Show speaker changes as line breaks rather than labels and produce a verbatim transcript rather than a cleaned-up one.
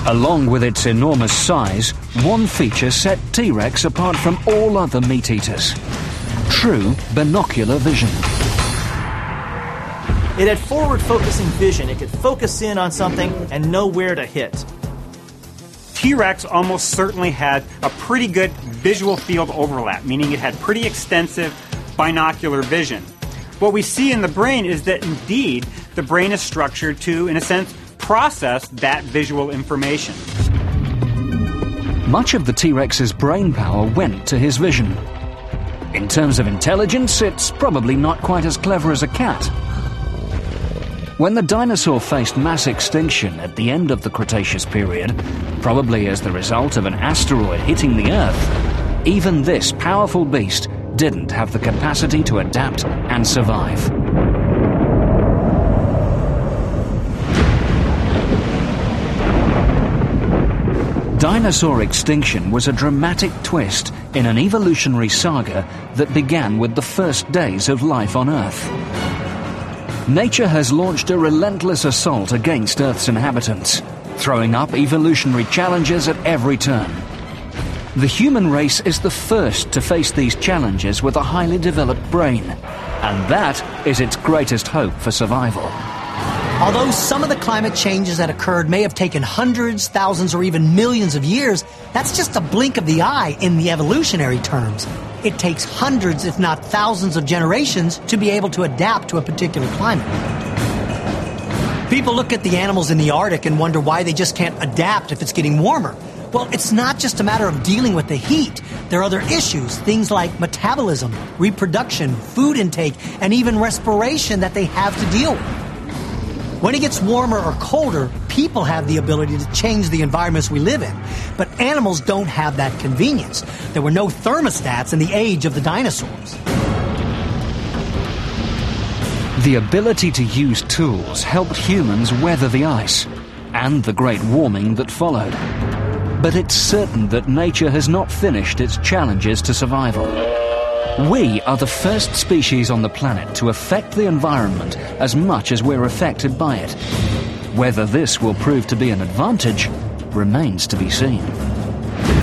Along with its enormous size, one feature set T-Rex apart from all other meat-eaters: true binocular vision.
It had forward-focusing vision. It could focus in on something and know where to hit.
T-Rex almost certainly had a pretty good visual field overlap, meaning it had pretty extensive binocular vision. What we see in the brain is that indeed the brain is structured to, in a sense, process that visual information.
Much of the T-Rex's brain power went to his vision. In terms of intelligence, it's probably not quite as clever as a cat. When the dinosaur faced mass extinction at the end of the Cretaceous period, probably as the result of an asteroid hitting the Earth, even this powerful beast didn't have the capacity to adapt and survive. Dinosaur extinction was a dramatic twist in an evolutionary saga that began with the first days of life on Earth. Nature has launched a relentless assault against Earth's inhabitants, throwing up evolutionary challenges at every turn. The human race is the first to face these challenges with a highly developed brain, and that is its greatest hope for survival.
Although some of the climate changes that occurred may have taken hundreds, thousands, or even millions of years, that's just a blink of the eye in the evolutionary terms. It takes hundreds, if not thousands, of generations to be able to adapt to a particular climate. People look at the animals in the Arctic and wonder why they just can't adapt if it's getting warmer. Well, it's not just a matter of dealing with the heat. There are other issues, things like metabolism, reproduction, food intake, and even respiration that they have to deal with. When it gets warmer or colder, people have the ability to change the environments we live in. But animals don't have that convenience. There were no thermostats in the age of the dinosaurs.
The ability to use tools helped humans weather the ice and the great warming that followed. But it's certain that nature has not finished its challenges to survival. We are the first species on the planet to affect the environment as much as we're affected by it. Whether this will prove to be an advantage remains to be seen.